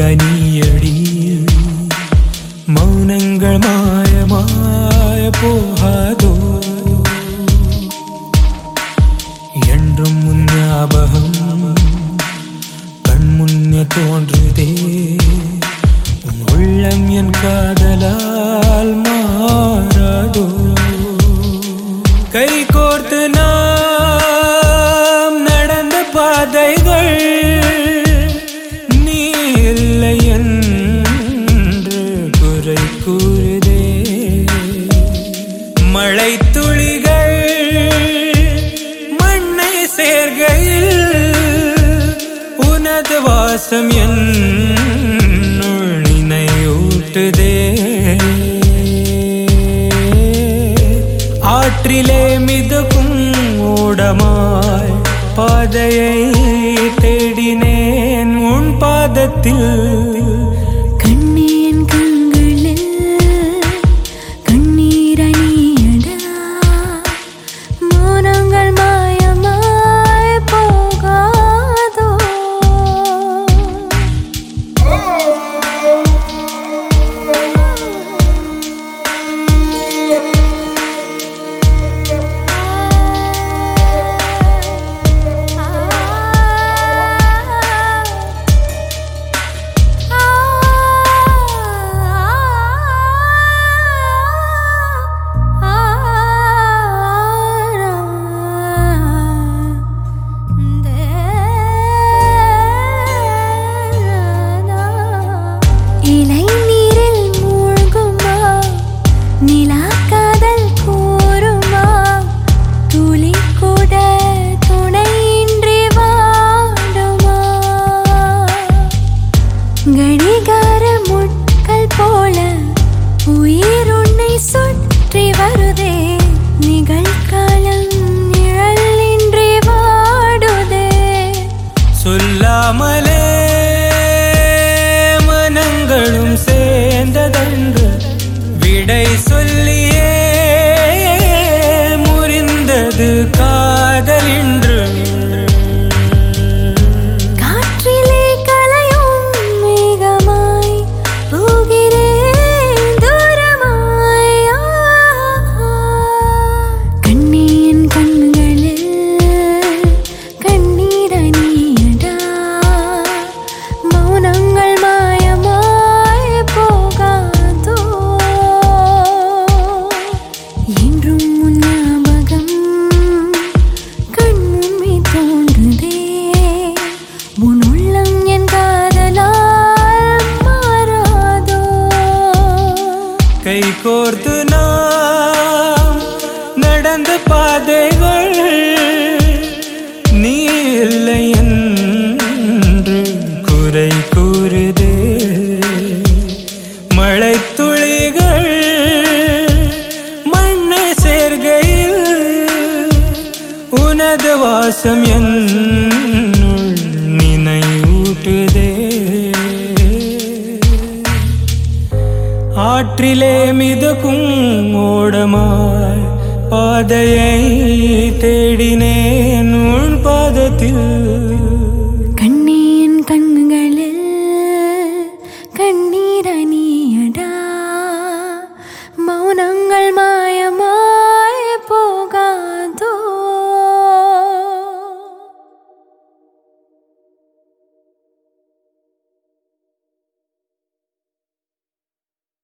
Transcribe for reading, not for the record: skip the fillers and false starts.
நீயடி மௌனங்கள் மாயமாய போகாதோ என்றும் முன் ஞாபகம் கண் முன்னே தோன்றுதே உன் உள்ளம் என் காதலால் மாறாதோ கை கோர்த்து நாம் நடந்த பாதைகள் நீ இல்லை என்று குறை கூறுதே மழை துளிகள் மண்ணை சேர்கையில் உனது வாசம் என்னுள் நினைவூட்டுதே ஆற்றிலே மிதக்கும் ஓடமாய் பாதையை தேடினேன் உன் பாதத்தில் கண்ணீன் கண்களில் கண்ணீரணியடா மௌனங்கள் மாயமாய் போகாதோ இலை நீரில் மூழ்குமா நிலா காதல் கூறுமா துளி கூட துணையின்றி வாடுமா கடிகார முட்கள் போல உயிர் உன்னை சுற்றி வருதே நிகழ்காலம் நிழலின்றி வாடுதே சொல்லாமலே மனங்களும் சேர்ந்ததன்று விடை சொல்லியே முறிந்தது காதலின்று காற்றிலே கலையும் மேகமாய் போகிறேன் தூரமாய் கண்ணீன் கண்களில் கண்ணீரணியடா மௌனங்கள் மாயமாய் போகாதோ என்றும் உன் ஞாபகம் கண் முன்னே தோன்றுதே உன் உள்ளம் என் காதலால் மாறாதோ கை கோர்த்து நாம் நடந்த பாதைகள் நீ இல்லை என்று குறை கூறுதே மழை துளிகள் மண்ணை சேர்கையில் உனது வாசம் என்னுள் நினைவூட்டுதே ஆற்றிலே மிதக்கும் ஓடமாய் பாதையை தேடினேன் உன் பாதத்தில்